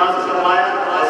طرح سے فرمایا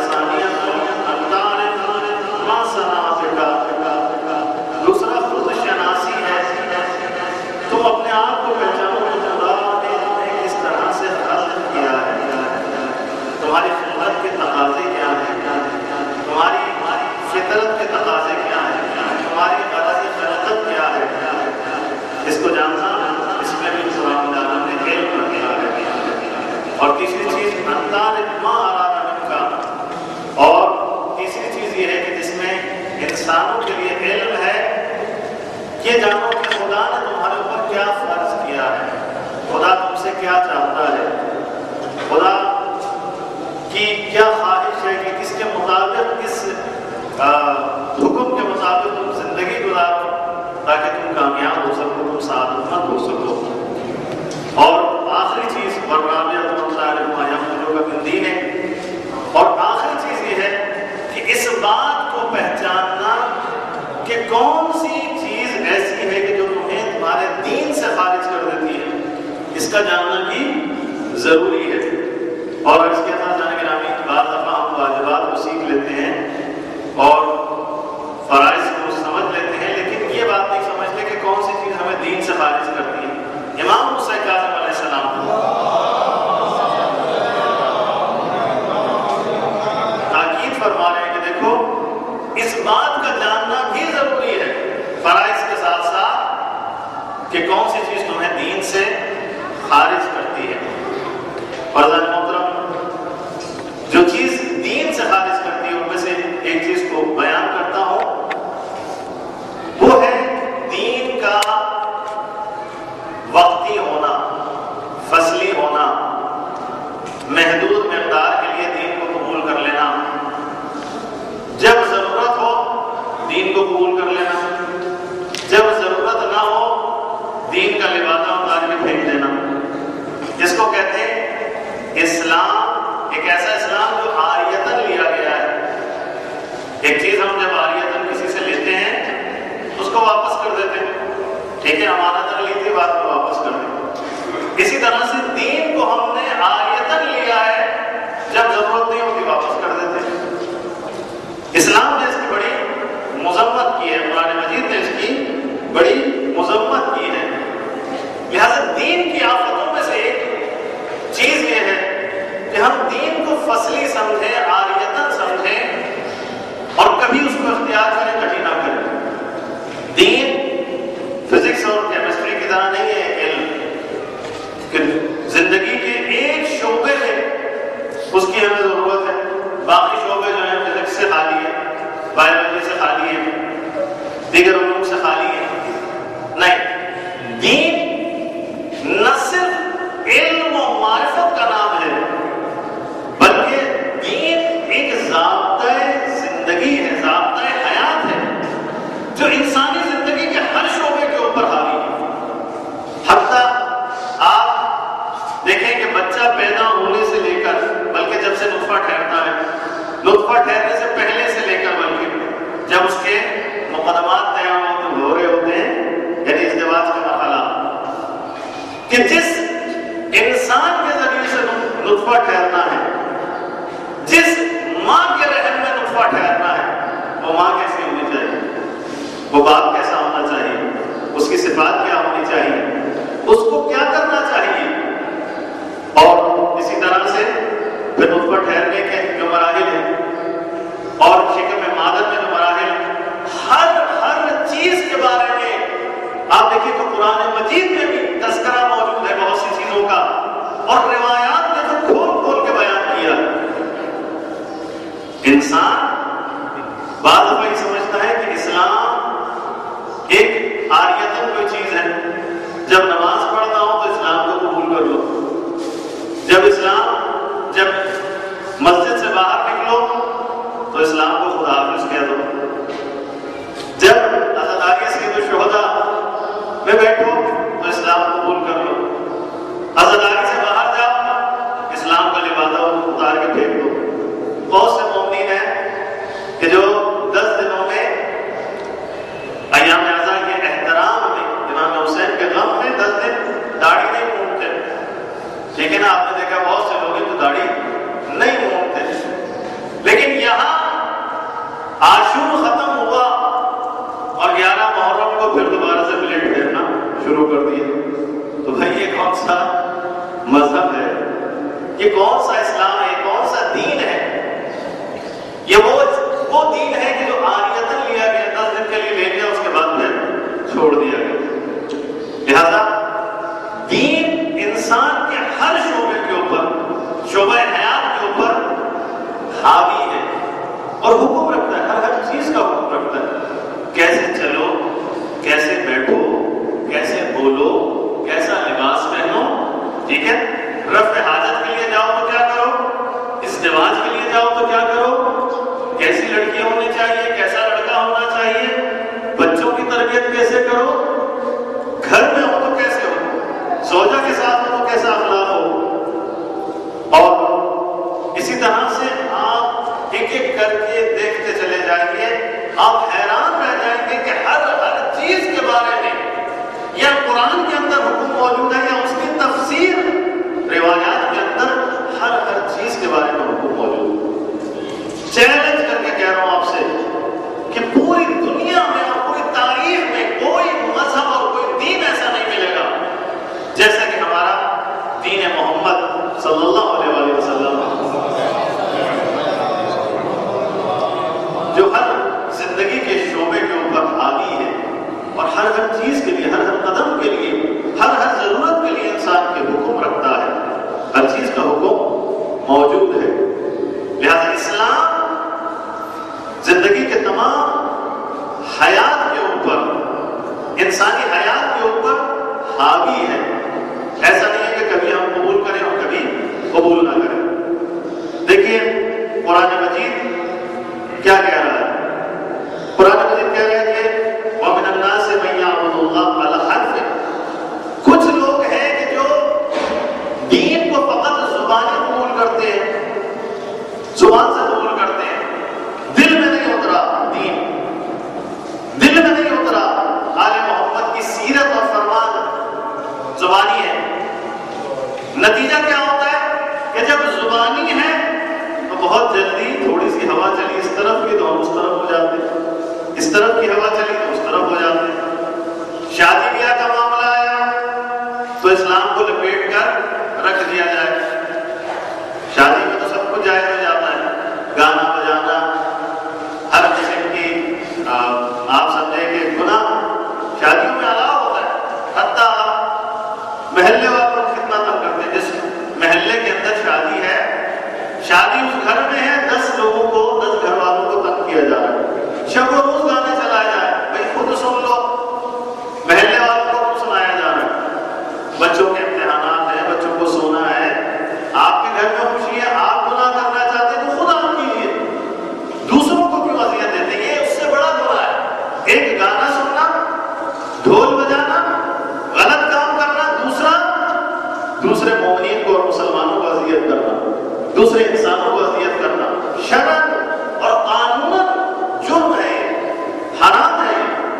دوسرا خود شناسی ہے، تم اپنے آپ کو پہچانو کہ خدا نے تمہیں کس طرح سے خلق کیا ہے، تمہاری خلقت کے تقاضے کیا ہیں، تمہاری فطرت کے تقاضے کیا ہیں، تمہاری غرض خلقت کیا ہے، اس کو جاننا، اس میں بھی قرآن تعالیٰ نے علم رکھا ہے۔ اور تیسری چیز انتان ما اراد کا، اور تیسری چیز یہ ہے کہ جس میں انسانوں کے لیے علم ہے، یہ جانو کہ خدا نے تمہارے اوپر کیا فرض کیا ہے، خدا تم سے کیا چاہتا ہے، خدا کی کیا خواہش ہے کہ کس کے مطابق، کس حکم کے مطابق تم زندگی گزارو تاکہ تم کامیاب ہو سکو، تم سعادت مند ہو سکو۔ اور آخری چیز دین ہے، اور آخری چیز یہ ہے کہ اس بات کو پہچاننا کہ کون سی چیز ایسی ہے کہ جو تمہیں تمہارے دین سے خارج کر دیتی ہے، اس کا جاننا بھی ضروری ہے۔ اور اس کے ساتھ جانے کے نامی بعض دفعہ ہم واجبات کو سیکھ لیتے ہیں اور فرائض کو سمجھ لیتے ہیں، لیکن یہ بات نہیں سمجھتے کہ کون سی چیز ہمیں دین سے خارج کرتی ہے۔ امام موسیٰ کاظم علیہ السلام تاکید فرما رہے ہیں کہ دیکھو اس بات کا جاننا بھی ضروری ہے فرائض کے ساتھ ساتھ کہ کون سی چیز تمہیں دین سے خارج کرتی ہے۔ اور محترم، جو چیز دین سے خارج کرتی ہے ان میں سے ایک چیز کو بیان کرتا ہوں، وہ ہے دین کا وقتی ہونا، فصلی ہونا، محدود مقدار کے لیے دین کو قبول کر لینا، جب ضرورت ہو دین کو قبول کر لینا، جب ضرورت نہ ہو دین کا لبادہ اتار کے پھینک دینا۔ جس کو کہتے ہیں اسلام، ایک ایسا اسلام جو عاریتاً لیا گیا ہے۔ ایک چیز ہم جب عاریتاً کسی سے لیتے ہیں اس کو واپس کر دیتے ہیں، ٹھیک ہے، امانتاً لی تھی، بات کو واپس کر دیں۔ اسی طرح سے دین کو ہم نے عاریتاً لیا ہے، جب ضرورت نہیں ہوتی واپس کر دیتے ہیں۔ اسلام نے اس کی بڑی مذمت کی ہے، قرآن مجید نے اس کی بڑی مذمت کی ہے۔ لہذا دین کی آفتوں میں سے ایک چیز یہ ہے کہ ہم دین کو فصلی سمجھیں، عاریتاً سمجھیں اور کبھی اس کو اختیار کریں، کبھی نہ کریں۔ دین فزکس اور کیمسٹری کی طرح نہیں ہے علم کہ زندگی کے ایک شعبے میں اس کی ہمیں ضرورت ہے، باقی شعبے جو ہیں فزکس سے خالی ہے، بایولوجی سے خالی ہے، دیگر علوم سے خالی ہے۔ نہیں، دین نہ صرف علم و معرفت کا نام ہے، بلکہ دین ایک ضابطۂ زندگی ہے، ضابطۂ حیات ہے جو انسانی زندگی کے ہر شعبے کے اوپر حاوی ہے۔ حتیٰ آپ دیکھیں کہ بچہ پیدا ہونے سے لے کر، بلکہ جب سے نطفہ ٹھہرتا ہے، نطفہ ٹھہرنے سے پہلے سے لے کر بلکہ جب اس کے مقدمات طے ہو رہے ہوتے ہیں، یعنی ازدواج کا مرحلہ، کہ جس انسان کے ذریعے سے نطفہ ٹھہرنا ہے، جس ماں کے رحم میں نطفہ ٹھہرنا ہے، وہ ماں کیسی ہونی چاہیے، وہ باپ کیسا ہونا چاہیے، اس کی صفات کیا ہونی چاہیے، اس کو کیا کرنا چاہیے، اور اسی طرح سے پھر نطفہ ٹھہرنے کے جو مراحل ہیں اور شکم مادر میں جو مراحل، ہر چیز کے بارے میں آپ دیکھیں تو قرآن مجید میں بھی تذکرہ موجود ہے بہت سی چیزوں کا، اور روایات نے جو کھول کھول کے بیان کیا۔ انسان بعض دفعہ یہ سمجھتا ہے کہ اسلام ایک عاریتاً کوئی چیز ہے، جب نماز پڑھنا ہو تو اسلام کو قبول کر لو، جب مسجد سے باہر نکلو تو اسلام کو خدا حافظ کہہ دو، جب عزاداری سے شہداء میں بیٹھو تو اسلام قبول کر لو، عزاداری سے باہر جاؤ اسلام کا لبادہ اتار کے پھینک دو۔ بہت سے مومنین ہیں کہ جو 10 دنوں میں ایام اعزا کے احترام میں، امام حسین کے غم میں 10 دن داڑھی نہیں مونتے، ٹھیک ہے نا، آپ نے دیکھا بہت سے لوگ ہیں جو داڑھی نہیں مونتے، لڑکی ہونی چاہیے، کیسا لڑکا ہونا چاہیے، بچوں کی تربیت کیسے کرو، گھر میں ہو تو کیسے ہو، زوجہ کے ساتھ ہو تو کیسا اخلاق ہو، اور اسی طرح سے آپ ایک ایک کر کے دیکھتے چلے جائیں گے، آپ حیران رہ جائیں گے کہ ہر چیز کے بارے میں یا قرآن کے اندر حکم موجود ہے یا اس کی تفسیر روایات کے اندر ہر چیز کے بارے میں حکم موجود ہے۔ چیلنج کر کے کہہ رہا ہوں آپ سے کہ پوری دنیا میں اور پوری تاریخ میں کوئی مذہب اور کوئی دین ایسا نہیں ملے گا جیسا کہ ہمارا دین محمد صلی اللہ علیہ وسلم، جو ہر زندگی کے شعبے کے اوپر حاوی ہے اور ہر چیز کے لیے، ہر قدم کے لیے، ہر ضرورت کے لیے انسان کے حکم رکھتا ہے، ہر چیز کا حکم موجود ہے۔ لہذا اسلام زندگی کے تمام حیات کے اوپر، انسانی حیات کے اوپر حاوی ہے۔ ایسا نہیں ہے کہ کبھی ہم قبول کریں اور کبھی قبول نہ کریں۔ دیکھیے قرآن مجید کیا کہہ رہا ہے؟ قرآن مجید کہہ رہا ہے کہ وَمِنَ النَّاسِ مَن يَعْبُدُ اللَّهَ عَلَى حَرْفٍ، کچھ لوگ ہیں کہ جو دین کو فقط زبانی قبول کرتے ہیں، زبان سے قبول کرتے ہیں، دل میں نہیں اترا دین، دل میں نہیں اترا آل محمد کی سیرت اور فرمان، زبانی ہے۔ نتیجہ کیا ہوتا ہے کہ جب زبانی ہے تو بہت جلدی تھوڑی سی ہوا چلی اس طرف کی تو ہم اس طرف ہو جاتے ہیں، اس طرف کی ہوا چلی تو اس طرف ہو جاتے ہیں۔ شادی بیاہ کا معاملہ آیا تو اسلام کو لپیٹ کر رکھ دیا جائے۔ شادی میں تو سب کچھ جائز ہو جاتا ہے، گانا بجانا، ہر قسم کی آپ سمجھیں کہ گناہ شادیوں میں الاؤ ہوتا ہے۔ حتیٰ محلے والوں کو کتنا تنگ کرتے ہیں، جس محلے کے اندر شادی ہے، شادی اس گھر میں ہے، 10 لوگوں کو، 10 گھر والوں کو تنگ کیا جا رہا ہے، شب و روز گانے چلائے جائے، بھائی خود سن لو، محلے والوں کو سنایا جا رہا ہے۔ بچوں کے امتحانات ہیں، بچوں کو سونا ہے، آپ کے گھر میں خوشی ہے، آپ گناہ کرنا چاہتے ہیں تو خود آپ کیجیے، دوسروں کو کیوں اذیت دیتے ہیں؟ یہ اس سے بڑا گناہ ہے۔ ایک گانا سننا، ڈھول بجانا، غلط کام کرنا، دوسرے مومنین کو اور مسلمانوں کو اذیت کرنا، دوسرے انسانوں کو اذیت کرنا شرعاً اور قانوناً جرم ہے، حرام ہے،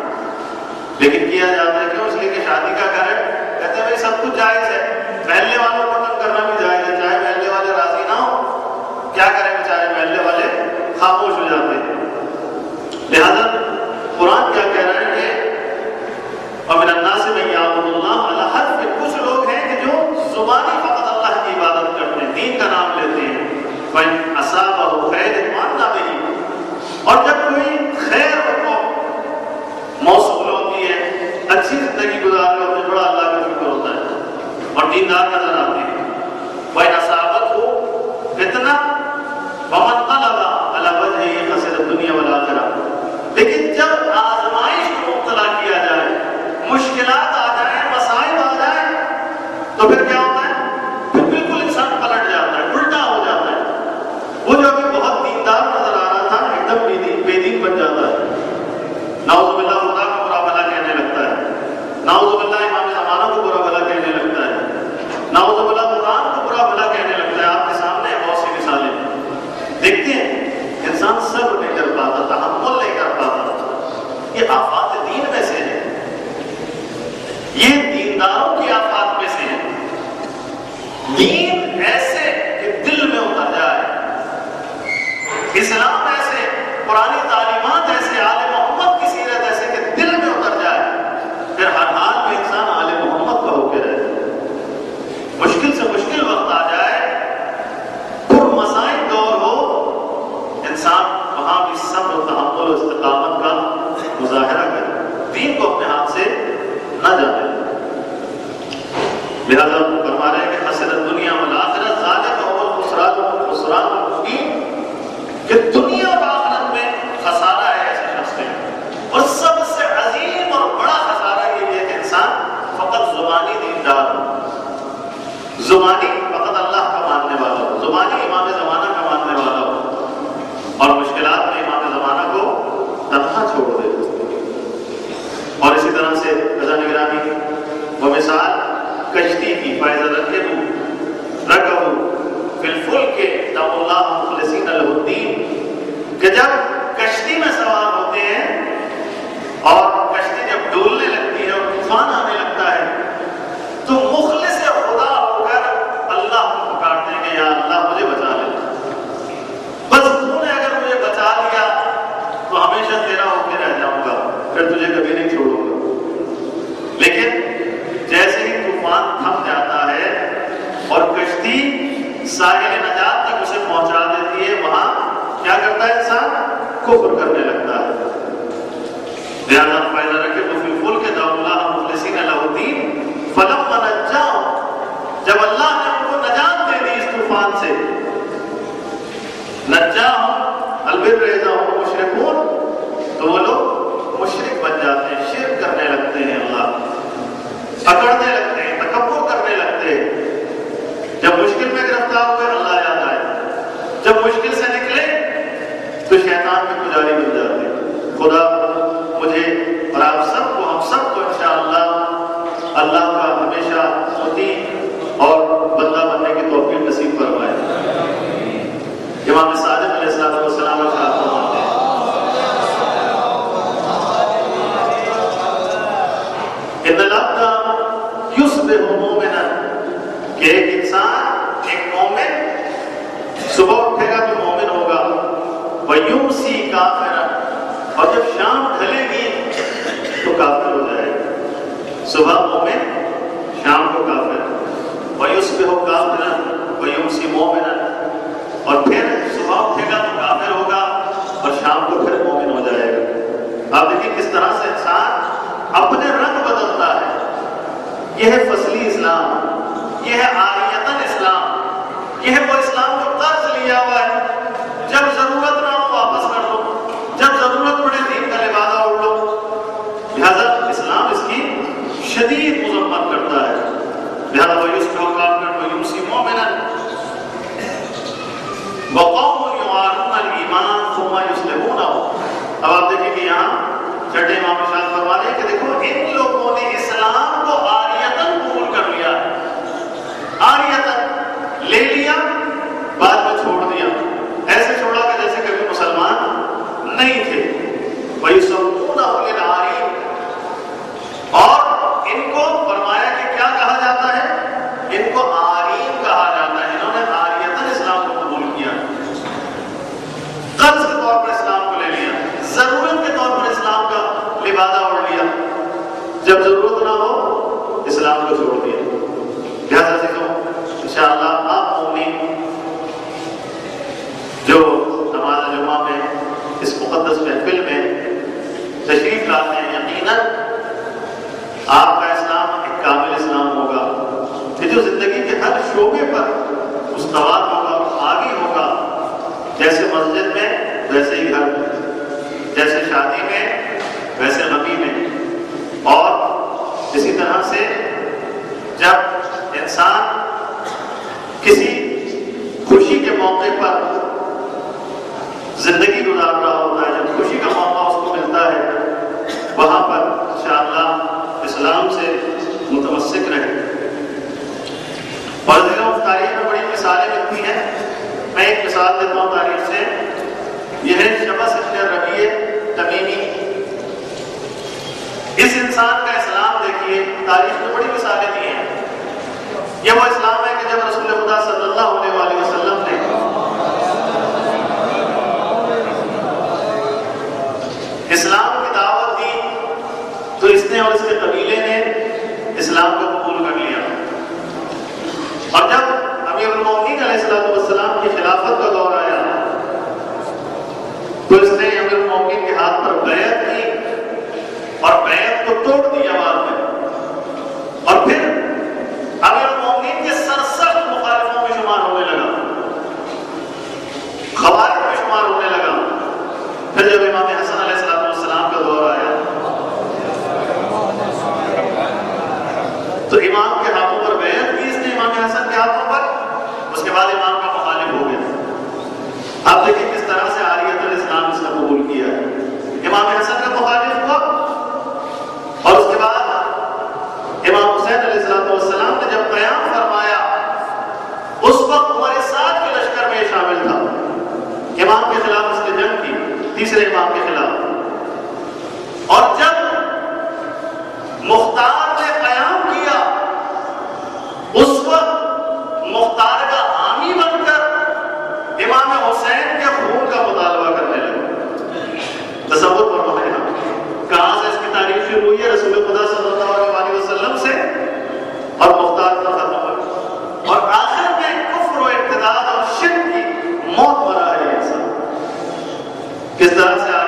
لیکن کیا جاتا ہے کیوں؟ اس لیے کہ شادی کا گھر ہے، کہتے ہیں بھائی سب کچھ جائز ہے، محلے والوں کو تنگ کرنا بھی جائز ہے، چاہے محلے والے راضی نہ ہو، کیا کریں بیچارے محلے والے خاموش ہو جاتے ہیں۔ لہذا قرآن کیا کہہ رہا ہے کہ وَمِنَ النَّاسِ مَن يَعْبُدُ اللَّهَ عَلَى حَرْفٍ، کچھ لوگ ہیں کہ جو زبانی فقط اللہ کی عبادت کرتے ہیں، دین کا نام لیتے ہیں، وَإِنْ أَصَابَهُ خَيْرٌ اطْمَأَنَّ بِهِ، اور جب کوئی خیر کو موصول ہوتی ہے، اچھی زندگی گزار رہے ہوتے، بڑا اللہ کا شکر ہوتا ہے اور دیندار نظر آتے ہیں۔ وَإِنْ أَصَابَتْهُ فِتْنَةٌ وَمَنْ قَلَبَ عَلَى وَجْهِهِ خَسِرَ الدُّنْيَا وَالْآخِرَةَ، لیکن جب آزمائش کو مبتلا کیا جائے، مشکلات آ جائیں، مصائب آ جائیں، تو پھر کیا ہوتا ہے؟ پھر بالکل انسان پلٹ جاتا ہے، الٹا ہو جاتا ہے۔ وہ جو ابھی بہت دیندار نظر آ رہا تھا ایک دم بے دین بن جاتا ہے، نعوذ باللہ خدا کو برا بھلا کہنے لگتا ہے، نعوذ باللہ امام زمانہ کو برا بھلا کہنے لگتا ہے، نعوذ باللہ قرآن کو برا بھلا کہنے لگتا ہے۔ آپ کے سامنے بہت سی مثالیں دیکھتے ہیں، انسان صبر نہیں کر پاتا، تحمل نہیں کر پاتا۔ یہ آفات دین میں سے ہے، یہ دینداروں کی آفات میں سے ہے۔ دین ایسے کہ دل میں اتر جائے، اسلام ایسے، قرآنی تعلیمات ایسے، آل محمد کی سیرت ایسے کہ دل میں اتر جائے، پھر ہر حال میں انسان آل محمد کا ہو کے رہے۔ مشکل سے مشکل وقت آ جائے، پر مسائل دور ہو، انسان وہاں بھی صبر و تحمل و استقامت کا مظاہرہ کرے، دین کو اپنے ہاتھ سے نہ جانے۔ لہذا فرما رہے ہیں کہ خسر الدنیا والآخرہ، ذالک هو الخسران المبین، کہ دنیا اور آخرت میں خسارہ ہے ایسے شخص کے، اور سب سے عظیم اور بڑا خسارہ یہ ہے کہ انسان فقط زبانی دیندار ہو، زبانی فقط اللہ کا ماننے والا ہو، زبانی امام زمانہ کا ماننے والا ہو، اور مشکلات میں امام کفر کرنے لگتا ہے. لہذا فَإِذَا رَكِبُوا فِي الْفُلْكِ دَعَوُا اللَّهَ مُخْلِصِينَ لَهُ الدِّينَ فَلَمَّا نَجَّاهُمْ، جب اللہ نے ان کو نجات دے دی اس طوفان سے، نجاہم البر اذا هم مشرکون، تو وہ لوگ مشرک بن جاتے ہیں، شرک کرنے لگتے ہیں، اللہ اکڑنے لگتے ہیں، تکبر کرنے لگتے ہیں. جب مشکل میں گرفتار ہوئے اللہ یاد آئے، جب مشکل سے نکلے تو شیطان کے پجاری بن جاتے ہیں. خدا مجھے اور آپ سب کو، ہم سب کو انشاءاللہ اللہ کا ہمیشہ مطیع اور بندہ بننے کی توفیق نصیب فرمائے. امام صادق علیہ السلام ارشاد فرماتے ہیں ان العبد یصبح مومنا، کہ ایک انسان، ایک مومن صبح اٹھے گا تو مومن ہوگا، ویمسی کافرا، اور جب شام ڈھلے گی تو کافر ہو جائے گا. صبح مومن، شام کو کافر. ویصبح کافرا ویمسی مومنا، اور پھر صبح اٹھے گا تو کافر ہوگا اور شام کو پھر مومن ہو جائے گا. آپ دیکھیں کس طرح سے انسان اپنے رنگ بدلتا ہے. یہ ہے فصلی اسلام، یہ ہے عاریتاً اسلام، یہ ہے وہ اسلام جو قرض لیا ہوا ہے. جب ضرورت نہ ہو واپس کر دو، جب ضرورت پڑے دین کا لبادہ اوڑھ لو. لہذا اسلام اس کی شدید مذمت کرتا ہے. لہذا وَيُصْبِحُ كَافِرًا وَيُمْسِي مُؤْمِنًا وَقَوْمٌ يُعَادُونَ الْإِيمَانَ ثُمَّ يُصْلِحُونَهُ. اب آپ دیکھیں کہ یہاں چھٹے امام ارشاد فرما رہے ہیں کہ دیکھو ان لوگوں نے اسلام کو عاریتاً قبول کر لیا ہے، عاریتاً لے لیا، بعد میں چھوڑ دیا، ایسے چھوڑا کہ جیسے کبھی مسلمان نہیں تھے. وَيُسَمُّونَهُ لِلْعَارِينَ، اور ان کو فرمایا کہ کیا کہا جاتا ہے؟ ان کو عارین کہا جاتا ہے. انہوں نے عاریتاً اسلام کو قبول کیا، قرض کے طور پر اسلام کو لے لیا، ضرورت کے طور پر اسلام کا لبادہ اوڑھ لیا، جب ضرورت نہ ہو اسلام کو چھوڑ دیا. لہذا سیکھو انشاءاللہ آپ مومن جو نماز جمعہ میں اس مقدس محفل میں تشریف لاتے ہیں، یقیناً آپ کا اسلام ایک کامل اسلام ہوگا کہ جو زندگی کے ہر شعبے پر استوار ہوگا، آگی ہوگا. جیسے مسجد میں ویسے ہی گھر میں، جیسے شادی میں ویسے غمی میں، اور اسی طرح سے جب انسان کسی خوشی کے موقع پر زندگی گزار رہا ہوتا ہے، جب خوشی کا موقع اس کو ملتا ہے، وہاں پر انشاءاللہ اسلام سے متمسک رہے. اور تاریخ میں بڑی مثالیں ملتی ہیں. میں ایک مثال دیتا ہوں تاریخ سے. یہ ہے شبس ابن ربیع تمیمی. اس انسان کا اسلام دیکھیے، تاریخ میں بڑی مثالیں دی ہیں. یہ وہ اسلام ہے کہ جب رسول خدا صلی اللہ علیہ وآلہ وسلم نے اسلام کی دعوت دی تو اس نے اور اس کے قبیلے نے اسلام کو قبول کر لیا. اور جب امیر المومنین علیہ السلام کی خلافت کا دور آیا تو اس نے امیر المومنین کے ہاتھ پر بیعت کی اور بیعت کو توڑ دیا بعد میں. اور پھر امیر المومنین کے سرسخت مخالفوں میں شمار ہونے لگا، خوارج میں شمار ہونے لگا. پھر جب امام حسن علیہ السلام کا دور آیا تو امام کے ہاتھوں پر بیعت کی اس نے، امام حسن کے ہاتھوں پر. اس کے بعد امام کا مخالف ہو گیا. آپ دیکھیں کس طرح سے عاریت الاسلام اس نے قبول کیا ہے. امام حسن کا مخالف ہوا اور اس کے بعد امام حسین علیہ السلام نے جب قیام فرمایا اس وقت ہمارے ساتھ کے لشکر میں شامل تھا. امام کے خلاف اس نے جنگ کی، تیسرے امام کے خلاف. اور جب مختار نے قیام کیا اس وقت مختار کا حامی بن کر امام حسین کے خون کا مطالبہ کرنے لگا. تصور کرو ہے کہاں سے اس کی تاریخ شروع ہوئی ہے؟ رسول خدا صلی اللہ علیہ وسلم سے، اور مختار کا ختم ہوا، اور آخر میں کفر و ارتداد اور شرک کی موت مرا ہے یہ انسان. کس طرح سے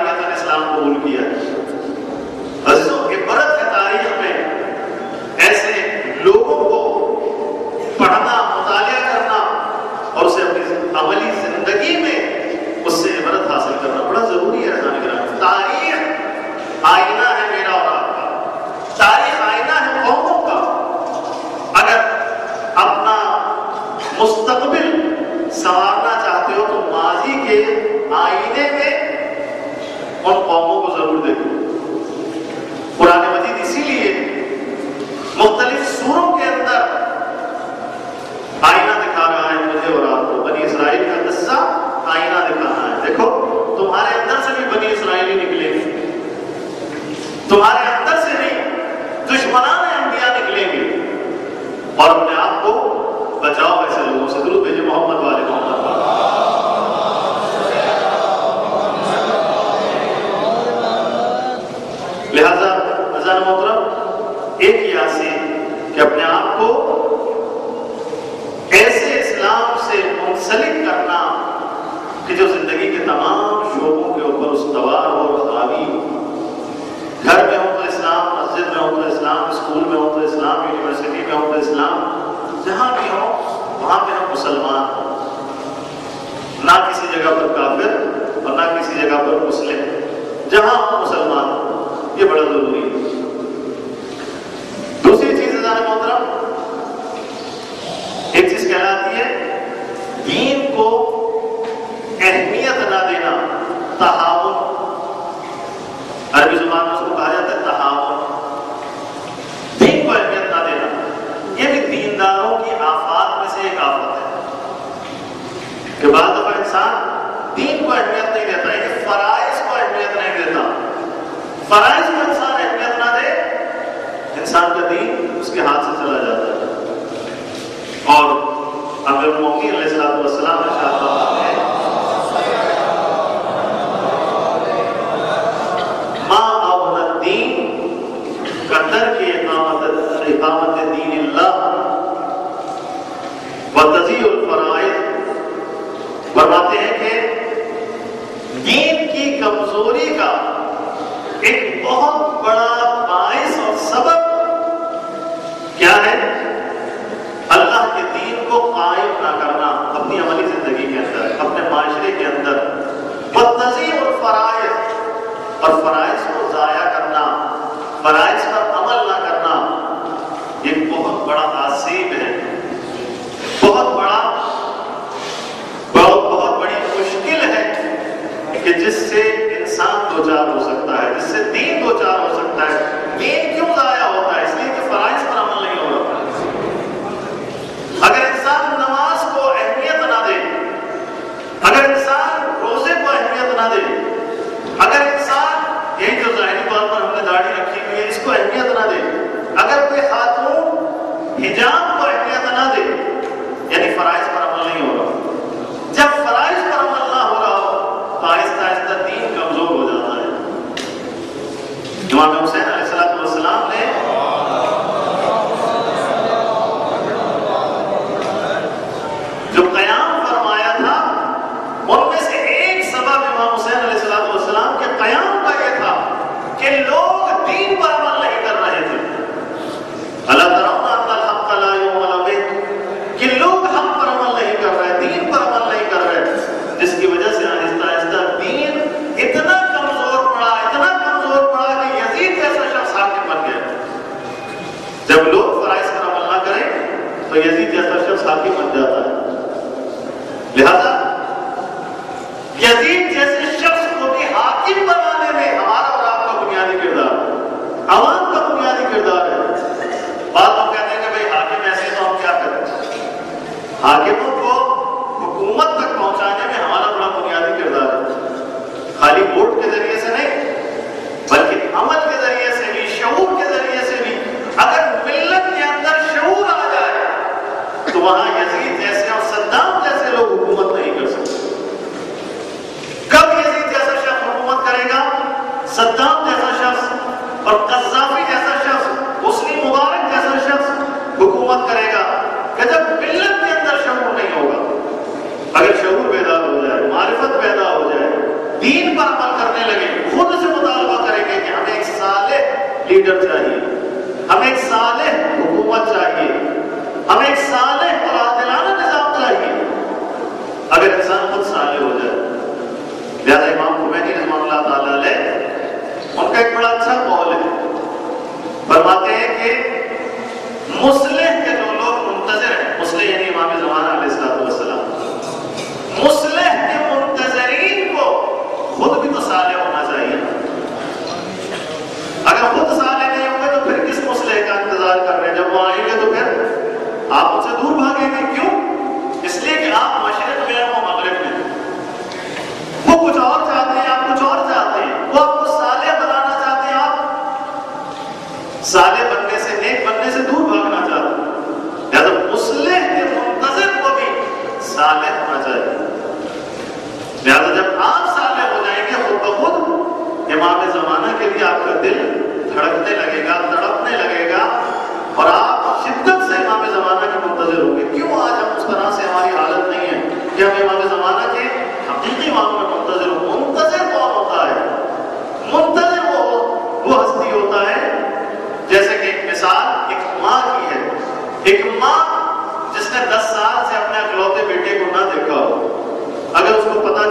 کے آئینے میں ان قوموں کو ضرور دیکھو۔ قرآن مجید اسی لیے مختلف سوروں کے اندر آئینہ دکھا رہا ہے مجھے اور آپ کو۔ بنی اسرائیل کا قصہ آئینہ دکھانا ہے۔ دیکھو تمہارے اندر سے بھی بنی اسرائیلی نکلیں گے، تمہارے اندر سے بھی دشمنان انبیاء نکلیں گے، اور اپنے آپ کو بچاؤ ایسے لوگوں سے۔ درود بھیجے محمد والے محمد۔ لہذا عزیزان محترم ایک ہی آسی کہ اپنے آپ کو ایسے اسلام سے منسلک کرنا کہ جو زندگی کے تمام شعبوں کے اوپر استوار اور حاوی ہو۔ گھر میں ہو تو اسلام، مسجد میں ہو تو اسلام، اسکول میں ہو تو اسلام، یونیورسٹی میں ہو تو اسلام، جہاں بھی ہو وہاں پہ ہم مسلمان ہوں، نہ کسی جگہ پر کافر اور نہ کسی جگہ پر مسلم، جہاں ہم مسلمان ہوں۔ یہ بڑا ضروری ہے۔ دوسری چیز عزیزان محترم، ایک چیز کہلاتی ہے دین کو اہمیت نہ دینا، تہاون۔ عربی زبان میں اس کو کہا جاتا ہے تہاون، دین کو اہمیت نہ دینا۔ یہ بھی دینداروں کی آفات میں سے ایک آفت ہے کہ بعض دفعہ انسان دین کو اہمیت نہیں دیتا، یعنی فرائض کو اہمیت نہیں دیتا۔ فرائض کو انسان اہمیت نہ دے، انسان کا دین اس کے ہاتھ سے چلا جاتا ہے۔ اور امیر المومنین علیہ السلام نے ارشاد فرمایا ہے ما اغنى الدین کترک اقامت دین اللہ وتضیع الفرائض۔ فرماتے ہیں کہ دین کی کمزوری کا ایک بہت بڑا باعث اور سبب کیا ہے؟ اللہ کے دین کو قائم نہ کرنا اپنی عملی زندگی کے اندر، اپنے معاشرے کے اندر، وتضیع الفرائض، اور فرائض کو ضائع کرنا، فرائض پر عمل نہ کرنا، یہ بہت بڑا آسیب ہے، بہت بڑی مشکل ہے کہ جس سے انسان دوچار ہو سکتا ہے، جس سے دین دوچار ہو سکتا ہے۔ دین کیوں ضائع ہوتا ہے؟ اس لیے کہ فرائض پر عمل نہیں ہو رہا۔ اگر انسان نماز کو اہمیت نہ دے، اگر انسان روزے کو اہمیت نہ دے، اگر انسان یہی جو ظاہری طور پر ہم نے داڑھی رکھی ہوئی ہے اس کو اہمیت نہ دے، اگر کوئی خاتون حجاب کو اہمیت نہ دے، یعنی فرائض پر عمل نہیں ہو رہا۔ جب فرائض پر عمل نہ ہو رہا ہو تو آہستہ آہستہ دین کمزور ہو جاتا ہے۔ امام حسین علیہ السلام نے جو قیام فرمایا تھا ان میں سے ایک سبب امام حسین علیہ السلام کے قیام کا یہ تھا کہ لوگ دین پر عمل نہیں کر رہے تھے۔ اللہ ترون ان الحق لا یعمل بہ، کہ لوگ حق پر عمل نہیں کر رہے، دین پر عمل نہیں کر رہے، جس کی وجہ سے آہستہ آہستہ دین اتنا کمزور پڑا کہ یزید جیسا شخص حاکم بن گیا۔ جب لوگ فرائض پر عمل نہ کریں تو یزید جیسا شخص حاکم بن جاتا ہے۔ لہذا یزید جیسے شخص کو بھی حاکم بنانے میں ہمارا اور آپ کا بنیادی کردار ہے، عوام کا بنیادی کردار ہے۔ بعض لوگ کہتے ہیں کہ بھائی حاکم ایسے تو ہم کیا کریں؟ حاکموں کو حکومت تک پہنچانے میں ہمارا بڑا بنیادی کردار ہے، خالی ووٹ کے ذریعے سے نہیں بلکہ عمل کے ذریعے سے بھی، شعور کے ذریعے سے بھی۔ اگر ملت کے اندر شعور آ جائے تو وہاں یزید جیسے اور صدام جیسے لوگ حکومت نہیں کر سکتے۔ کب یزید جیسا شخص حکومت کرے گا؟ صدام جیسا شخص اور قذافی جیسا شخص، حسنی مبارک جیسا شخص حکومت کرے گا کہ جب ملت کے اندر شعور نہیں ہوگا۔ اگر شعور بیدار ہو جائے، معرفت پیدا ہو جائے، دین پر عمل کرنے لگے، خود سے مطالبہ کریں گے کہ ہمیں ایک صالح لیڈر چاہیے، ہمیں ایک صالح حکومت چاہیے، ہمیں ایک صالح اور عادلانہ نظام چاہیے۔ اگر انسان خود صالح ہو جائے، لہذا امام خمینی رحمہ اللہ تعالی علیہ ان کا ایک بڑا اچھا قول ہے، فرماتے ہیں کہ مصلح کے جو لوگ منتظر ہیں، مصلح یعنی امام زمانہ علیہ السلام، مصلح کے منتظرین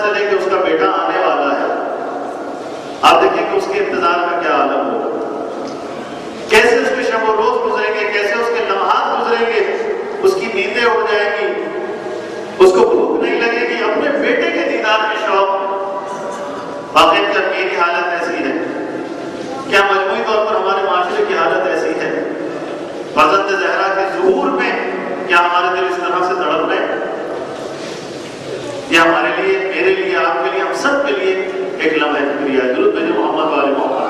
چلے کہ اس کا بیٹا آنے والا ہے، آپ دیکھیں کہ اس کے انتظار کا کیا عالم ہوگا، کیسے اس کے شب و روز گزریں گے، کیسے اس کے لمحات گزریں گے، اس کی نیندیں اڑ جائیں گی، اس کو بھوک نہیں لگے گی اپنے بیٹے کے دیدار کے شوق میں۔ واقعی کیا میری حالت ایسی ہے؟ کیا مجموعی طور پر ہمارے معاشرے کی حالت ایسی ہے؟ فرزند زہرا کے ظہور میں کیا ہمارے دل اس طرح سے تڑپ رہے ہیں؟ یہ ہمارے لیے، میرے لیے، آپ کے لیے، ہم سب کے لیے ایک لمحہ فکریہ ہے۔ درود بھیجیں محمد والے محمد۔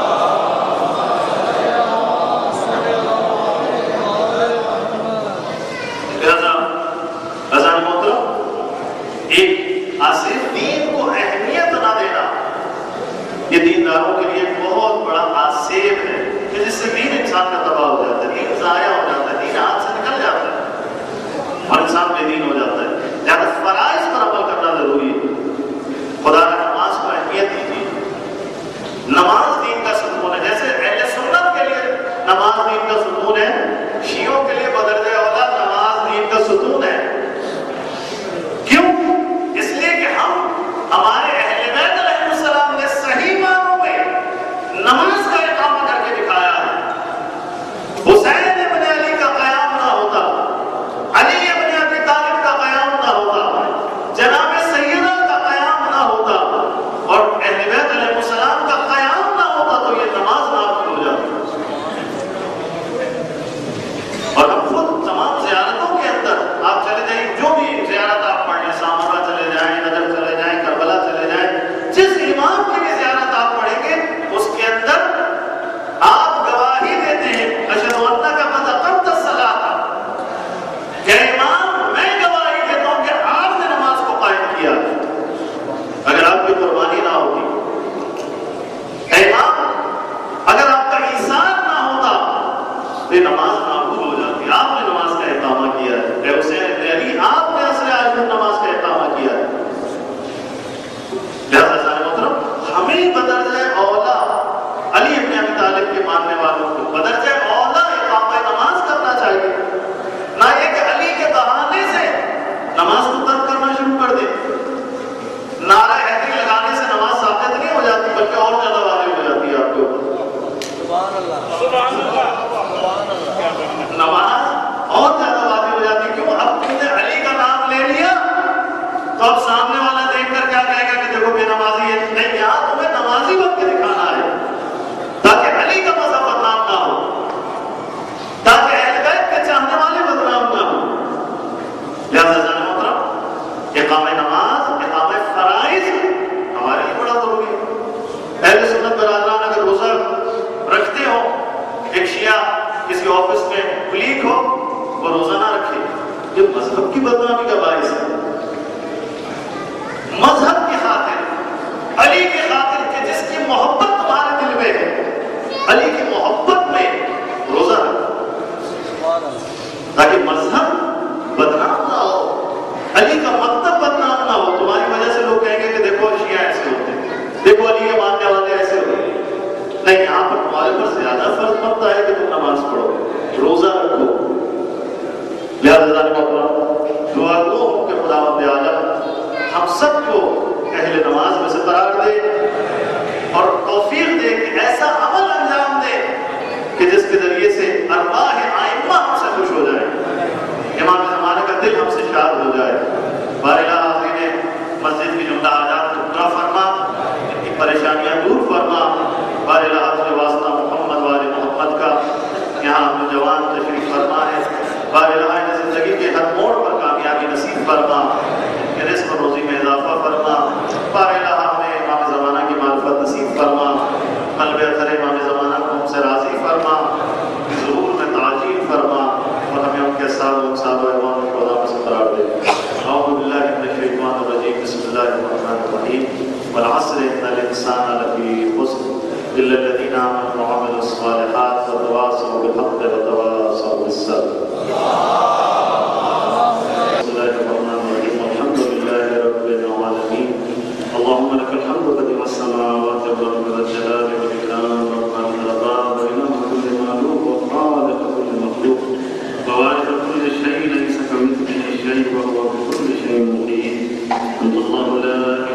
اذان محترم، ایک صرف دین کو اہمیت نہ دینا یہ دینداروں کے لیے بہت بڑا آسیب ہے کہ جس سے دین انسان کا تباہ ہو جاتا ہے، دین ضائع ہو جاتا ہے، دین ہاتھ سے نکل جاتا ہے اور انسان بے دین ہو جاتا ہے۔ لہٰذا فرائض پر عمل کرنا ضروری ہے۔ خدا نے نماز کو اہمیت دی، نماز دین کا ستون ہے۔ جیسے اہل سنت کے لیے نماز دین کا ستون ہے، شیعوں کے لیے بدرجہ اولا نماز دین کا ستون ہے۔ کیوں؟ اس لیے کہ ہمارے اہل بیت علیہ السلام نے صحیح معنوں میں نماز کا اقامہ کر کے دکھایا ہے۔ حسین ابن علی کا قیام نہ ہوتا، علی ابن ابی طالب کا قیام نہ ہوتا، جناب سیدہ کا قیام نہ ہوتا اور اہل بیت علیہ السلام کا قیام نہ ہوتا تو یہ نماز نافذ ہو جاتی۔ اور ہم خود تمام زیارتوں کے اندر آپ چلے جائیں، جو بھی زیارت آپ پڑھ لیں، سامرا چلے جائیں، نجف چلے جائیں، کربلا چلے جائیں، جس امام کی بھی زیارت آپ پڑھیں گے اس کے اندر آپ گواہی دیتے ہیں اشہد انک قد اقمت الصلاۃ، کہ امام میں گواہی دیتا ہوں کہ آپ نے نماز کو قائم کیا۔ اگر آپ کی قربانی نہ ہوتی، امام اگر آپ کا ایثار نہ ہوتا تو یہ نماز نابود ہو جاتی۔ آپ نے نماز کا اقامہ کیا ہے، اے حسین ابن علی، آپ نے عصر عاشور نماز کا اقامہ کیا ہے۔ لہذا سارے محترم، ہمیں بدرجہ اولا علی ابن ابی طالب کے ماننے والوں کو بدرجہ اولا اقامہ نماز کرنا چاہیے، نہ یہ کہ علی کے بہانے سے نماز کو ترک کرنا شروع کر دیں۔ نعرہ حیدری لگانے سے نماز ثابت نہیں ہو جاتی بلکہ اور زیادہ واضح ہو جاتی ہے آپ کے اوپر۔ سبحان اللہ، سبحان اللہ، سبحان اللہ۔ نماز اور زیادہ واضح ہو جاتی ہے۔ کیوں؟ اب تم نے علی کا نام لے لیا تو اب سامنے والا دیکھ کر کیا کہے گا کہ دیکھو بے نمازی ہے۔ نہیں، یہاں تمہیں نمازی بن کے دکھانا ہے تاکہ علی کا مذہب بدنام نہ ہو، تاکہ اہل بیت کے چاہنے والے بدنام نہ ہو۔ لہٰذا جان محترم، اقامہ نماز، اقامہ فرائض ہمارے لیے بڑا ضروری ہے۔ اہل سنت برادران اگر روزہ رکھتے ہو، ایک شیعہ کسی آفس میں کلیگ ہو وہ روزہ نہ رکھے، یہ مذہب کی بدنامی کا باعث ہے۔ مذہب کی خاطر، علی کی خاطر کہ جس کی محبت تمہارے دل میں ہے، علی کی محبت میں روزہ رکھو تاکہ مذہب بدنام نہ ہو، علی کا مکتب بدنام نہ ہو۔ تمہاری وجہ سے لوگ کہیں گے کہ دیکھو شیعہ ایسے ہوتے ہیں، دیکھو علی کے ماننے والے ایسے ہوتے ہیں۔ نہیں، یہاں پر تمہارے پر زیادہ فرض بنتا ہے کہ تم نماز پڑھو، روزہ رکھو۔ لہٰذا دعا گو کہ خداوند عالم ہم سب کو اہل نماز میں سے قرار دے اور توفیق دے کہ ایسا عمل انجام دے کہ جس کے ذریعے سے ارواح ائمہ ہم سے خوش ہو جائے، امام زمانہ کا دل ہم سے شاد ہو جائے۔ بارگاہ حاضرین مسجد کی جملہ حاجات کو پورا فرما، ان کی پریشانیاں دور فرما۔ بارگاہ حاضر واسطہ محمد والے محمد کا یہاں نوجوان تشریف فرما ہے، بارگاہ زندگی کے ہر موڑ پر کامیابی نصیب فرما، کہ رزق و روزی میں اضافہ فرما۔ بارگاہ ہمیں امام زمانہ کی معرفت نصیب فرما، قلب اثر امام زمانہ کو ہم سے راضی فرما، ظہور میں تعجیل فرما اور ہمیں ان کے ساتھ و ایمان کو عذاب سے قرار دے۔ اعوذ باللہ من الشیطان الرجیم، بسم اللہ الرحمن الرحیم، والعصر ان الانسان لفی خسر الا الذین آمنوا وعملوا الصالحات وتواصوا بالحق وتواصوا بالصبر۔ بسم اللہ الرحمن الرحیم، الحمد للہ رب العالمین، اللهم لك الحمد بديع السماوات والارض ذا الجلال والاكرام رب الارباب واله كل معلوم وخالق كل مخلوق ووارث كل شيء ليس كمثله شيء وهو بكل شيء محيط، انت الله لا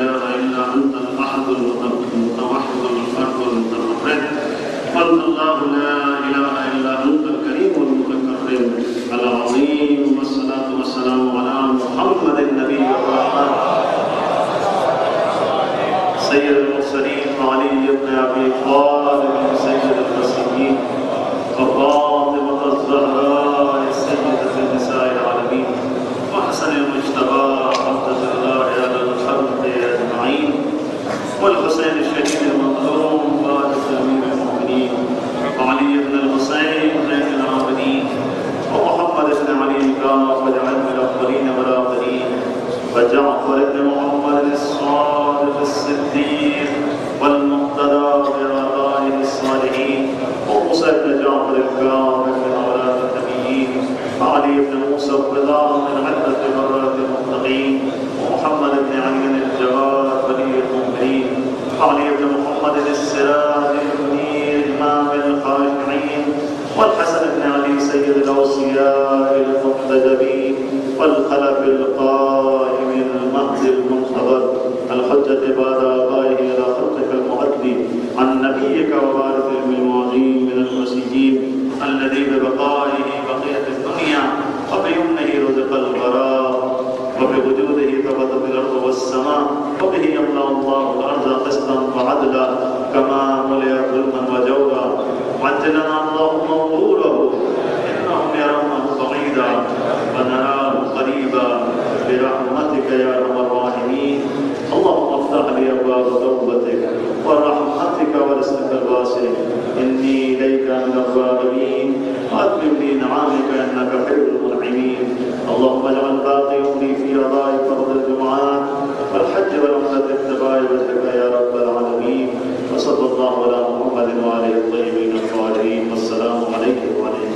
سید المرسلین علی ابن ابی طالب سید المسیحین وفاطمة الزہراء سیدۃ النساء العالمین وحسن المجتبی عبدۃ اللہ علی الخلق اجمعین والحسین الشہید المظلوم وارث امیر المؤمنین وعلی ابن الحسین زین العابدین ومحمد بن علی کاف واجعلنا من الاولین والآخرین وجعفر بن محمد الصادق الصدیق والمقتدى بآبائه الصالحین وموسى بن جعفر الكاظم من أولاد النبيين وعلي بن موسى الرضا من عدة مرات المتقين ومحمد بن علي الجواد ولي المؤمنين وعلي بن محمد السراج المنير إمام الخاشعين والحسن بن علي سيد الأوصياء المحتجبين والخلف القائم المهدي المنتظر الحجة بعد آبائه إلى خلقك المهدي عن نبيك ووارث المعظيم من المسيحيين الذي ببقائه بقية الدنيا وبيمنه رزق الغراء وبوجوده ثبتت الأرض والسماء وبه يملأ الله الأرض قسطا وعدلا كما ملئت ظلما وجورا وعجلنا اللهم ظهوره إنهم يرونه بعيدا ونراه قريبا برحمتك يا أرحم الراحمين اللهم افتح لي أبواب توبتك ورحمتك ورزقك الواسع إني إليك من الراغبين وأتمم لي نعمك إنك خير المنعمين اللهم اجعل باقي عمري في أداء فرض الجمعات والحج والعمرة اتباع وجهك يا رب العالمين وصلى الله على محمد وآله الطيبين الطاهرين والسلام عليكم وعليكم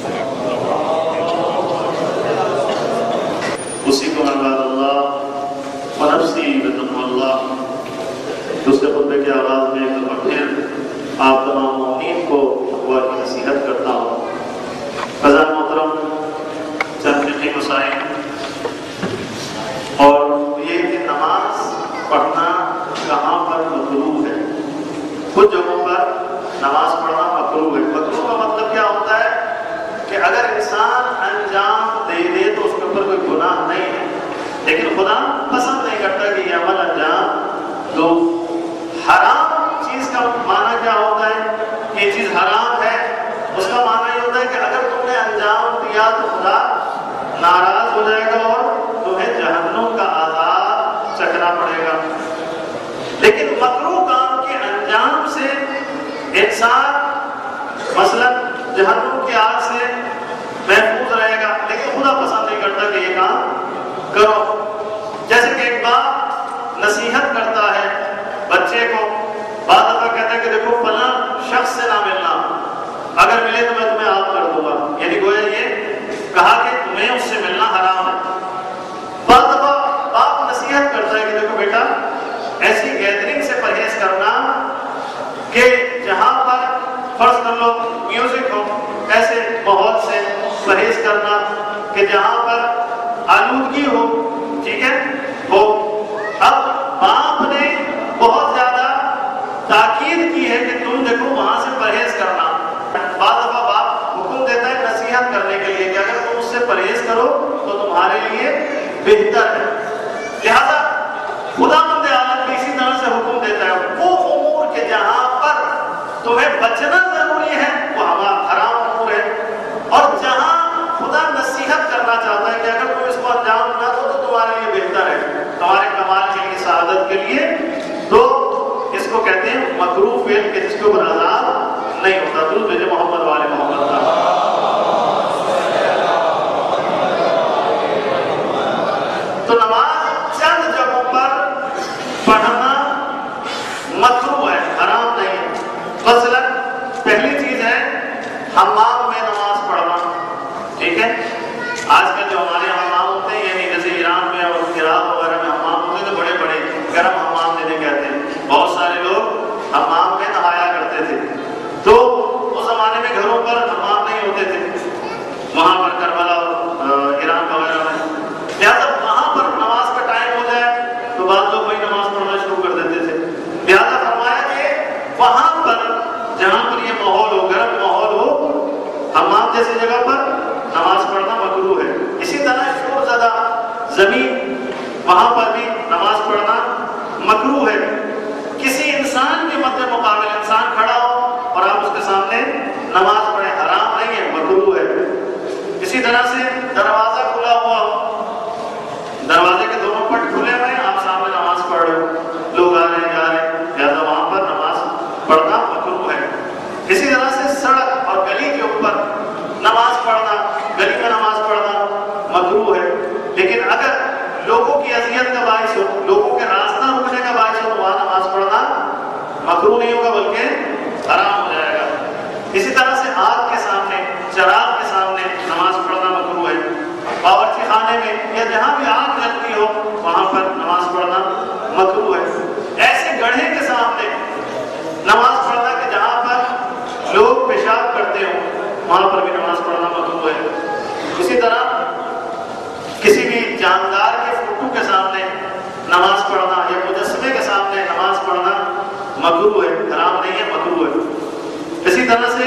أوصيكم عباد الله ونفسي بتقوى الله دوسرے خطبے کے آغاز میں ایک دفعہ پھر آپ تمام مومنین کو تقویٰ کی نصیحت کرتا ہوں. فضل محترم چند فقہی مسائل اور یہ کہ نماز پڑھنا کہاں پر مکروہ ہے. کچھ جگہوں پر نماز پڑھنا مکروہ ہے. مکروہ کا مطلب کیا ہوتا ہے کہ اگر انسان انجام دے دے تو اس کے اوپر کوئی گناہ نہیں ہے، لیکن خدا پسند نہیں کرتا کہ یہ عمل انجام دو. حرام چیز کا معنی کیا ہوتا ہے؟ یہ چیز حرام ہے، اس کا معنی یہ ہوتا ہے کہ اگر تم نے انجام دیا تو خدا ناراض ہو جائے گا اور تمہیں جہنم کا عذاب چکھنا پڑے گا. لیکن مکروہ کام کے انجام سے انسان مثلا جہنم کی آگ سے محفوظ رہے گا، لیکن خدا پسند نہیں کرتا کہ یہ کام کرو. جیسے کہ ایک باپ نصیحت کرتا ہے بچے کو، بعض دفعہ کہتا ہے کہ دیکھو فلاں شخص سے نہ ملنا، اگر ملے تو میں تمہیں آف کر دوں گا، یعنی گویا یہ کہا کہ تمہیں اس سے ملنا حرام ہے. بعض دفعہ باپ نصیحت کرتا ہے کہ دیکھو بیٹا ایسی گیدرنگ سے پرہیز کرنا کہ جہاں پر فرض کر لو میوزک ہو، ایسے ماحول سے پرہیز کرنا کہ جہاں پر آلودگی ہو، ٹھیک ہے ہو. اب باپ نے بہت زیادہ تاکید کی ہے کہ تم دیکھو وہاں سے پرہیز کرنا. بعض دفعہ باپ حکم دیتا ہے نصیحت کرنے کے لیے کہ اگر تم اس سے پرہیز کرو تو تمہارے لیے بہتر ہے. لہذا خدا مند عالم بھی اسی طرح سے حکم دیتا ہے وہ امور کہ جہاں پر تمہیں بچنا ضروری ہے وہ حرام امور ہے، اور جہاں خدا نصیحت کرنا چاہتا ہے کہ اگر تم اس کو انجام نہ دو تو تمہارے لیے بہتر ہے، تمہارے کمال کے لیے، سعادت کے لیے، تو اس کو کہتے ہیں مکروہ فعل کہ جس کے اوپر عذاب نہیں ہوتا. درود بھیجے محمد والے محمد کا. تو نماز چند جگہوں پر پڑھنا مکروہ ہے، حرام نہیں ہے. مثلا پہلی چیز ہے حمام میں نماز پڑھنا. ٹھیک ہے، آج کل جو ہمارے حمام ہوتے ہیں یعنی جیسے ایران میں اور عراق وغیرہ میں حمام ہوتے ہیں تو بڑے بڑے گرم حمام جنہیں کہتے ہیں. بہت سارے لوگ حمام میں نہایا کرتے تھے. تو اس زمانے میں گھروں پر حمام نہیں ہوتے تھے وہاں پر کربلا اور ایران وغیرہ میں. لہٰذا وہاں پر نماز کا ٹائم ہو جائے تو بعض لوگ وہی نماز پڑھنا شروع کر دیتے تھے. لہٰذا فرمایا کہ وہاں پر جہاں پر یہ ماحول ہو، گرم ماحول ہو، حمام جیسی جگہ پر نماز پڑھنا مکروہ ہے. اسی طرح شور زدہ زمین وہاں پر بھی نماز پڑھنا مکروہ ہے. نماز پڑھیں، حرام نہیں ہے، مکروہ ہے۔ اسی طرح سے دروازہ کھلا ہوا ہو، دروازے کے دونوں پٹ کھلے ہوئے ہیں، آپ سامنے نماز پڑھ رہے ہو، لوگ آ رہے ہیں جا رہے ہیں، لہٰذا وہاں پر نماز پڑھنا مکروہ ہے۔ اسی طرح سے سڑک اور گلی کے اوپر نماز پڑھنا، گلی میں نماز پڑھنا مکروہ ہے۔ لیکن اگر لوگوں کی اذیت کا باعث ہو، لوگوں کے راستہ رکنے کا باعث ہو، تو وہاں نماز پڑھنا مکروہ نہیں ہوگا بلکہ حرام ہو جائے گا۔ اسی طرح سے آگ کے سامنے، چراغ کے سامنے نماز پڑھنا مکروہ ہے۔ باورچی خانے میں یا جہاں بھی آگ جلتی ہو وہاں پر نماز پڑھنا مکروہ ہے۔ ایسے گڑھے کے سامنے نماز پڑھنا کہ جہاں پر لوگ پیشاب کرتے ہوں وہاں پر بھی نماز پڑھنا مکروہ ہے۔ اسی طرح کسی بھی جاندار کے فوٹو کے سامنے نماز پڑھنا یا مجسمے کے سامنے نماز پڑھنا مکروہ ہے، حرام نہیں ہے، مکروہ ہے۔ اسی طرح سے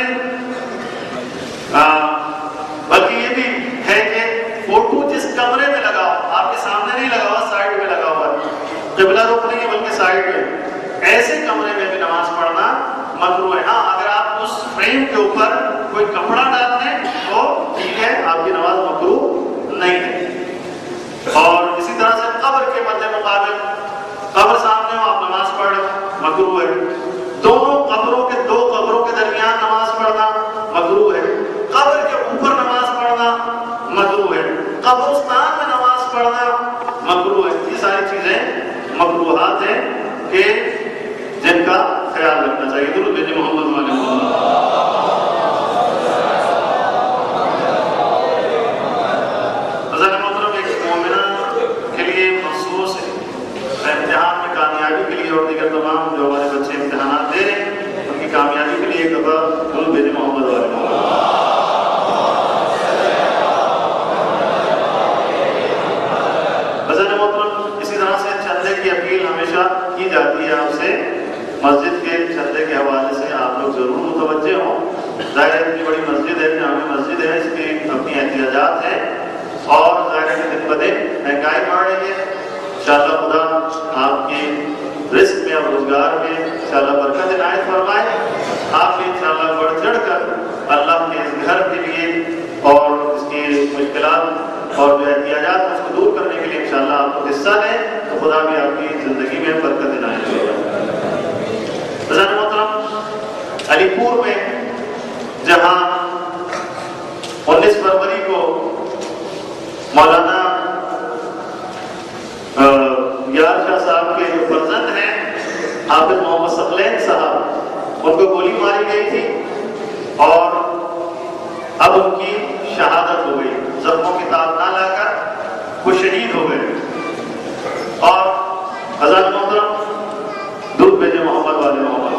بلکہ یہ بھی ہے کہ فوٹو جس کمرے میں لگا ہو، آپ کے سامنے نہیں لگا ہوا، سائڈ میں لگا ہوا ہے، قبلہ رخ نہیں ہے بلکہ سائڈ میں، ایسے کمرے میں بھی نماز پڑھنا مکروہ ہے۔ ہاں اگر آپ اس فریم کے اوپر کوئی کپڑا ڈال دیں تو ٹھیک ہے، آپ کی نماز مکروہ نہیں ہے۔ اور اسی طرح سے قبر کے مد مقابل، قبر سامنے ہو آپ نماز پڑھ رہے ہو، مکروہ ہے۔ دونوں قبروں کے، دو قبروں کے درمیان نماز پڑھنا مکروہ ہے۔ قبر کے اوپر نماز پڑھنا مکروہ ہے۔ قبرستان میں نماز پڑھنا مکروہ ہے۔ یہ ساری چیزیں مکروہات ہیں کہ جن کا خیال رکھنا چاہیے۔ درود بھیجیں محمد علیہ وسلم۔ امتحان میں کامیابی کے لیے اور دیگر تمام جو ہمارے بچے امتحانات دے رہے ہیں ان کی کامیابی کے لیے ایک دفعہ درود بھیجیں محمد علیہ وسلم۔ بزرگ محترم، اسی طرح سے چندے کی اپیل ہمیشہ کی جاتی ہے آپ سے، مسجد کے چندے کے حوالے سے آپ لوگ ضرور متوجہ ہوں۔ ظاہر ہے اتنی بڑی مسجد ہے، جامع مسجد ہے، اس کی اپنی احتیاجات ہیں اور ظاہر ہے دن بدن مہنگائی بڑھ رہی ہے۔ انشاءاللہ خدا آپ کی رزق میں اور روزگار میں انشاءاللہ برکت عنایت فرمائے۔ آپ بھی انشاءاللہ بڑھ چڑھ کر اللہ کے اس گھر کے لیے اور اس کی مشکلات اور جو احتیاجات ہیں اس کو دور کرنے کے لیے انشاءاللہ آپ کو حصہ لیں تو خدا بھی آپ کی زندگی میں برکت عنایت فرمائے۔ بزرگ محترم، علی پور میں جہاں 19 فروری کو مولانا یار شاہ صاحب کے جو فرزند ہیں حافظ محمد ثقلین صاحب، ان کو گولی ماری گئی تھی اور اب ان کی شہادت ہو گئی، زخموں کی تاب نہ لا کر وہ شہید ہو گئے۔ اور حضرت محترم درود بھیجیں محمد والے محمد۔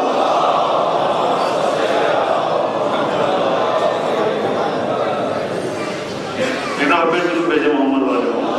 درود بھیجیں محمد والے محمد۔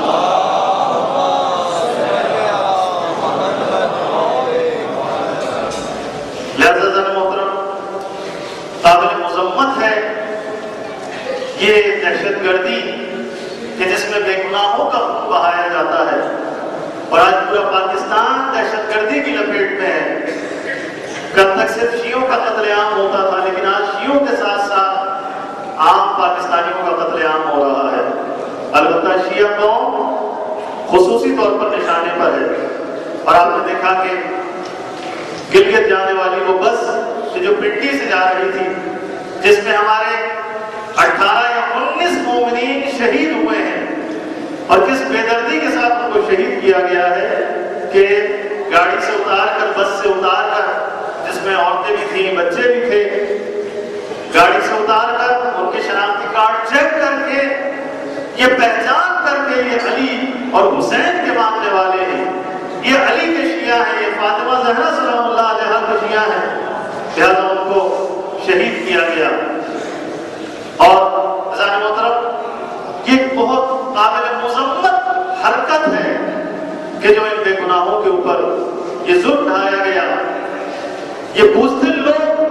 قابل مذمت ہے یہ دہشت گردی کہ جس میں بے گناہوں کا خون بہایا جاتا ہے، اور آج پورا پاکستان دہشت گردی کی لپیٹ میں ہے۔ کل تک صرف شیعوں کا قتل عام ہوتا تھا، لیکن آج شیعوں کے ساتھ ساتھ عام پاکستانیوں کا قتل عام ہو رہا ہے۔ البتہ شیعہ قوم خصوصی طور پر نشانے پر ہے، اور آپ نے دیکھا کہ گلگت جانے والی وہ بس جو پنڈی سے جا رہی تھی جس میں ہمارے 18 یا 19 مومنین شہید ہوئے ہیں، اور کس بے دردی کے ساتھ ان کو شہید کیا گیا ہے کہ گاڑی سے اتار کر، بس سے اتار کر، جس میں عورتیں بھی تھیں، بچے بھی تھے، گاڑی سے اتار کر ان کے شناختی کارڈ چیک کر کے یہ پہچان کر کے یہ علی اور حسین کے ماننے والے ہیں، یہ علی کے شیعہ ہیں، یہ فاطمہ زہرا سلام اللہ علیہا کے شیعہ ہیں، لہذا ان کو شہید کیا گیا۔ اور عزیزان محترم، یہ بہت قابل مذمت حرکت ہے کہ جو ان بے گناہوں کے اوپر یہ ظلم ڈھایا گیا۔ یہ بزدل لوگ،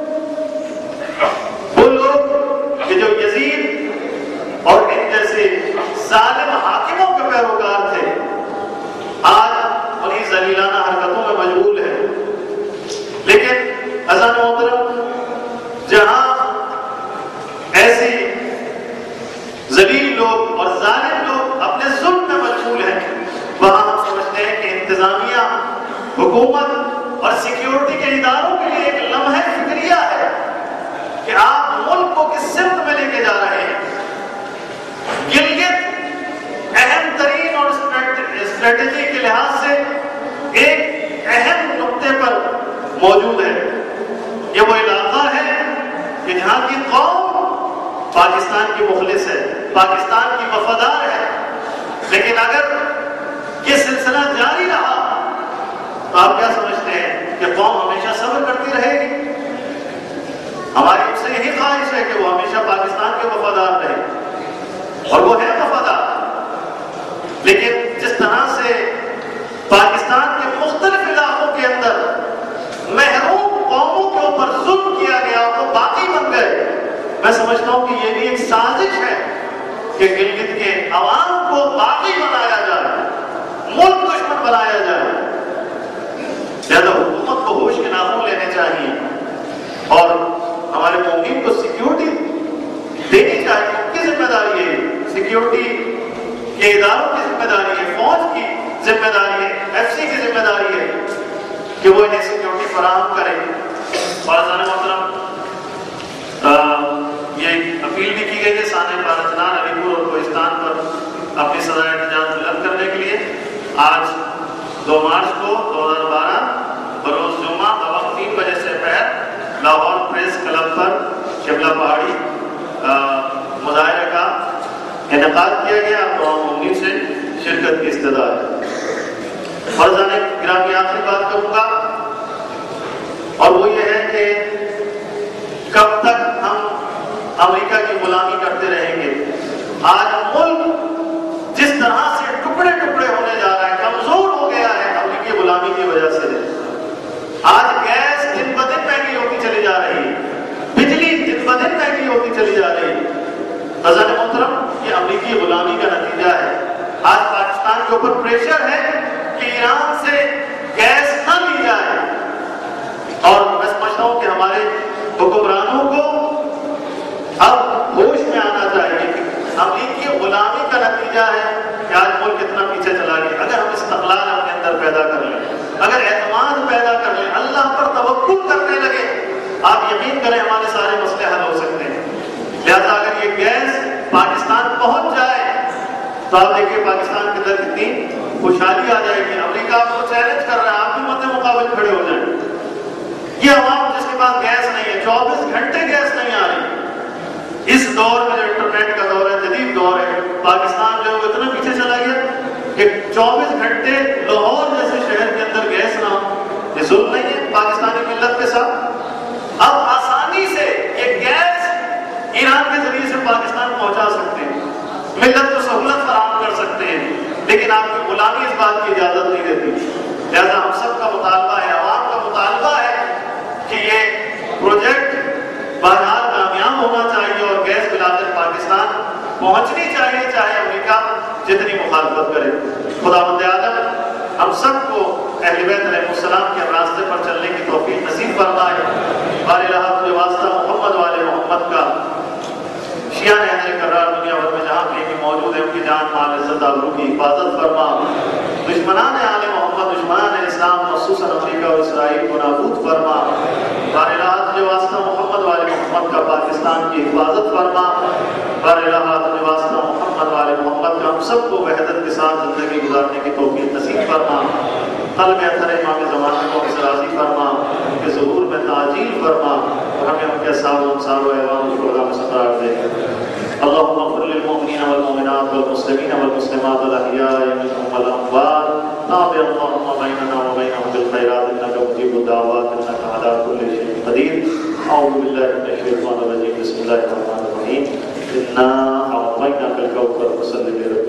وہ لوگ کہ جو یزید اور ان جیسے ظالم حاکموں کے پیروکار تھے، آج انہیں ذلیلانہ حرکتوں میں مشغول ہے۔ لیکن عزیزان محترم، جہاں حکومت اور سیکیورٹی کے اداروں کے لیے ایک لمحہ فکریہ ہے کہ آپ ملک کو کس سمت میں لے کے جا رہے ہیں۔ گلگت اہم ترین اور اسٹریٹجی کے لحاظ سے ایک اہم نقطے پر موجود ہے۔ یہ وہ علاقہ ہے کہ جہاں کی قوم پاکستان کی مخلص ہے، پاکستان کی وفادار ہے، لیکن اگر یہ سلسلہ جاری رہا تو آپ کیا سمجھتے ہیں کہ قوم ہمیشہ صبر کرتی رہے گی؟ ہماری ان سے یہی خواہش ہے کہ وہ ہمیشہ پاکستان کے وفادار رہے، اور وہ ہے وفادار، لیکن جس طرح سے پاکستان کے مختلف علاقوں کے اندر محروم قوموں کے اوپر ظلم کیا گیا، وہ باقی بن گئے، میں سمجھتا ہوں کہ یہ بھی ایک سازش ہے کہ گلگت کے عوام کو باقی بنایا جائے، ملک دشمن بنایا جائے۔ لہذا حکومت کو ہوش کے ناخن لینے چاہیے اور ہمارے مومنین کو سیکیورٹی دینی چاہیے۔ ان کی ذمہ داری ہے، سیکیورٹی کے اداروں کی ذمہ داری ہے، فوج کی ذمہ داری ہے، ایف سی کی ذمہ داری ہے کہ وہ انہیں سیکیورٹی فراہم کرے۔ فارزان محترم، یہ اپیل بھی کی گئی ہے سانحہ پارچنان، علی پور اور کوہستان پر اپنی سزائے احتجاج بلند کرنے کے لیے۔ آج 2 مارچ کو 2012 بروز جمعہ بوقت 3 بجے سے پہر لاہور پریس کلب پر شملہ پہاڑی مظاہرے کا انعقاد کیا گیا۔ آپ تمام مومنین سے شرکت کی استدعا ہے۔ فرزان گرامی آخری بات کروں گا، اور وہ یہ ہے کہ کب تک ہم امریکہ کی غلامی کرتے رہیں گے؟ آج ملک جس طرح سے ٹکڑے ٹکڑے ہونے جا رہا ہے، کمزور ہو گیا ہے امریکی غلامی کی وجہ سے۔ آج گیس دن بدن مہنگی ہوتی چلی جا رہی ہے، بجلی دن بدن مہنگی ہوتی چلی جا رہی ہے۔ حضرت محترم، یہ امریکی غلامی کا نتیجہ ہے۔ آج پاکستان کے اوپر پریشر ہے کہ ایران سے گیس نہ لی جائے، اور میں سمجھتا ہوں کہ ہمارے حکمرانوں کو اب ہوش میں آنا چاہیے کہ امریکی غلامی کا نتیجہ ہے کہ آج ملک اتنا پیچھے چلا گیا۔ اگر ہم استقلال اپنے اندر پیدا کر لیں، اگر اعتماد پیدا کر لیں، اللہ پر توکل کرنے لگے، آپ یقین کریں ہمارے سارے مسئلے حل ہو سکتے ہیں۔ لہذا اگر یہ گیس پاکستان پہنچ جائے تو آپ دیکھیے پاکستان کے اندر کتنی خوشحالی آ جائے گی۔ امریکہ آپ کو چیلنج کر رہا ہے، آپ بھی مد مقابل کھڑے ہو جائیں۔ یہ عوام جس کے پاس گیس نہیں ہے، 24 گھنٹے گیس نہیں آ رہی، اس دور میں جو انٹرنیٹ کا دور ہے، جدید دور ہے، پاکستان جو اتنا پیچھے چلا گیا کہ 24 گھنٹے لاہور جیسے شہر کے اندر گیس نہ ہو، یہ ظلم نہیں ہے پاکستانی ملت کے ساتھ؟ اب آسانی سے یہ گیس ایران کے ذریعے سے پاکستان پہنچا سکتے ہیں، ملت کو سہولت فراہم کر سکتے ہیں، لیکن آپ کی غلامی اس بات کی اجازت نہیں دیتی۔ لہذا ہم سب کا مطالبہ ہے، عوام کا مطالبہ ہے کہ یہ پروجیکٹ بہرحال کامیاب ہونا چاہیے اور گیس بلا کر پاکستان پہنچنی چاہیے، چاہے امریکہ جتنی مخالفت کرے۔ خداوند عالم ہم سب کو اہل بیت علیہ السلام کے راستے پر چلنے کی توفیق نصیب فرمائے۔ بار الہ کے واسطہ محمد والے محمد کا شیعہ حیدر کرار دنیا بھر میں جہاں کہیں بھی موجود ہے، ان کی جان مال عزت آبرو کی حفاظت فرما۔ دشمنان آل محمد، دشمنان اسلام خصوصاً امریکہ اور اسرائیل کو نابود فرما۔ بار الہ کے واسطہ محمد والے محمد کا پاکستان کی حفاظت فرما۔ بار الہ کے واسطہ محمد والے محمد کا ہم سب کو وحدت کے ساتھ زندگی گزارنے کی توفیق نصیب فرما۔ قلب اثر امام زمانے کو ہم سے راضی فرما، ان کے ظہور میں تعجیل فرما، اور ہمیں ان کے اصحاب و انصار و اعوان شہداء میں سے قرار دے۔ اللهم اغفر للمؤمنين والمؤمنات والمسلمين والمسلمات الاحياء منهم والاموات، تابع اللهم بيننا وبينهم بالخيرات انك مجيب الدعوات انك على كل شيء قدير۔ اعوذ بالله من الشيطان الرجيم، بسم الله الرحمن الرحيم، انا اعطيناك الكوثر فصل لربك